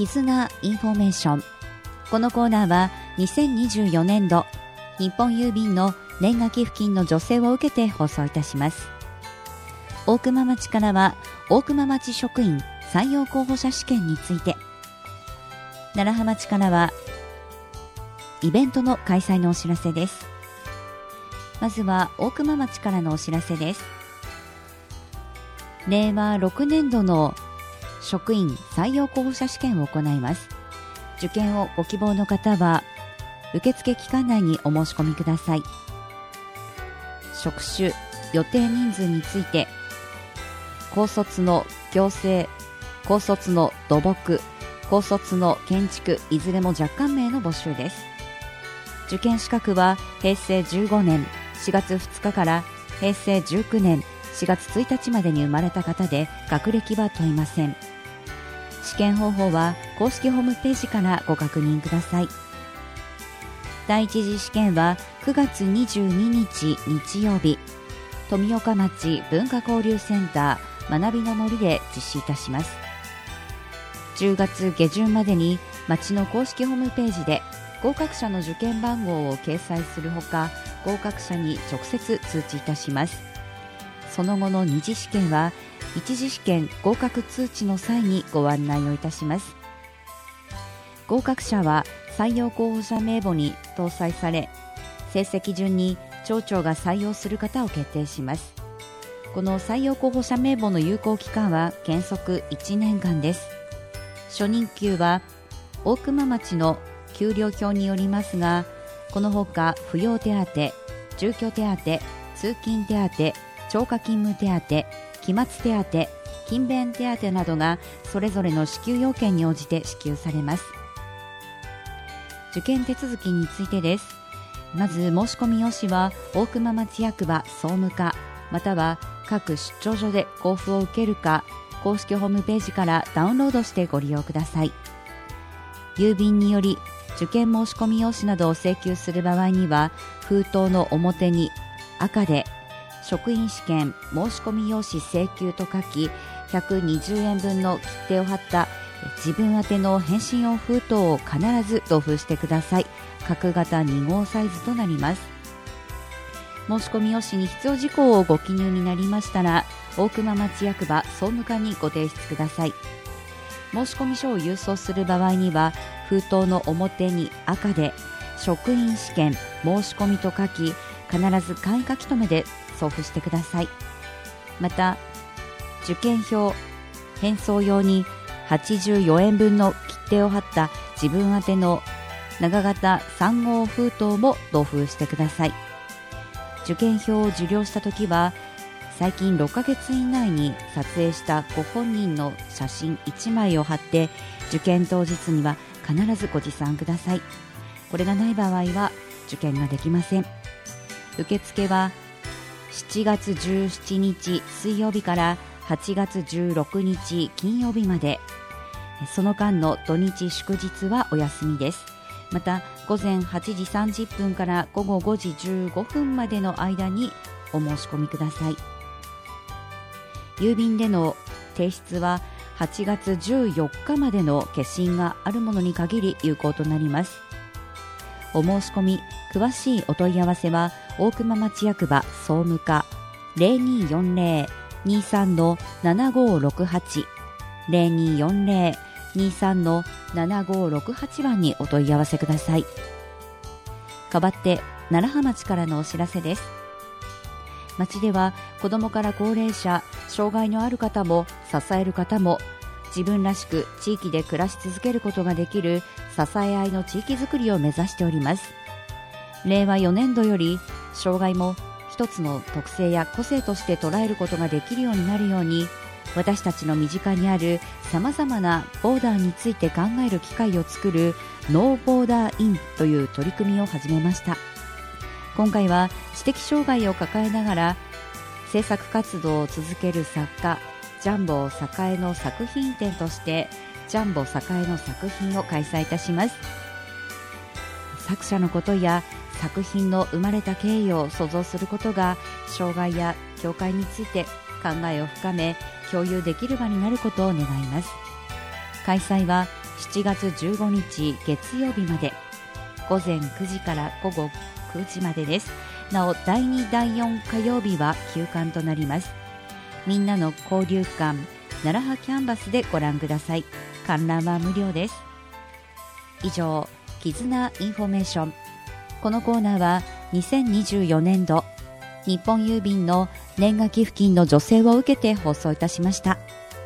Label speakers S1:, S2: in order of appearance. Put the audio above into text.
S1: 絆インフォメーション。このコーナーは2024年度日本郵便の年賀寄付金の助成を受けて放送いたします。大熊町からは大熊町職員採用候補者試験について、楢葉町からはイベントの開催のお知らせです。まずは大熊町からのお知らせです。令和6年度の職員採用候補者試験を行います。受験をご希望の方は受付期間内にお申し込みください。職種、予定人数について、高卒の行政、高卒の土木、高卒の建築、いずれも若干名の募集です。受験資格は平成15年4月2日から平成19年4月1日までに生まれた方で、学歴は問いません。試験方法は公式ホームページからご確認ください。第一次試験は9月22日日曜日、富岡町文化交流センター学びの森で実施いたします。10月下旬までに町の公式ホームページで合格者の受験番号を掲載するほか、合格者に直接通知いたします。その後の二次試験は一次試験合格通知の際にご案内をいたします。合格者は採用候補者名簿に搭載され、成績順に町長が採用する方を決定します。この採用候補者名簿の有効期間は原則1年間です。初任給は大熊町の給料表によりますが、このほか扶養手当、住居手当、通勤手当、超過勤務手当、期末手当、勤勉手当などがそれぞれの支給要件に応じて支給されます。受験手続きについてです。まず申し込み用紙は大熊町役場総務課または各出張所で交付を受けるか、公式ホームページからダウンロードしてご利用ください。郵便により受験申し込み用紙などを請求する場合には、封筒の表に赤で職員試験申し込み用紙請求と書き、120円分の切手を貼った自分宛ての返信用封筒を必ず同封してください。角型2号サイズとなります。申し込み用紙に必要事項をご記入になりましたら、大熊町役場総務課にご提出ください。申し込み書を郵送する場合には、封筒の表に赤で職員試験申し込みと書き、必ず簡易書き留めで送付してください。また受験票返送用に84円分の切手を貼った自分宛ての長型3号封筒も同封してください。受験票を受領したときは、最近6ヶ月以内に撮影したご本人の写真1枚を貼って、受験当日には必ずご持参ください。これがない場合は受験ができません。受付は7月17日水曜日から8月16日金曜日まで、その間の土日祝日はお休みです。また午前8時30分から午後5時15分までの間にお申し込みください。郵便での提出は8月14日までの消印があるものに限り有効となります。お申し込み詳しいお問い合わせは大熊町役場総務課 0240-23-7568 0240-23-7568 番にお問い合わせください。代わって楢葉町からのお知らせです。町では子どもから高齢者、障害のある方も支える方も自分らしく地域で暮らし続けることができる支え合いの地域づくりを目指しております。令和4年度より障害も一つの特性や個性として捉えることができるようになるように、私たちの身近にあるさまざまなボーダーについて考える機会を作るノーボーダーインという取り組みを始めました。今回は知的障害を抱えながら制作活動を続ける作家ジャンボ栄の作品展としてジャンボ栄の作品を開催いたします。作者のことや作品の生まれた経緯を想像することが障害や境界について考えを深め共有できる場になることを願います。開催は 7月15日月曜日まで、午前9時から午後9時までです。なお第2第4火曜日は休館となります。みんなの交流館奈良派キャンバスでご覧ください。観覧は無料です。以上、絆インフォメーション。このコーナーは2024年度日本郵便の年賀寄付金の助成を受けて放送いたしました。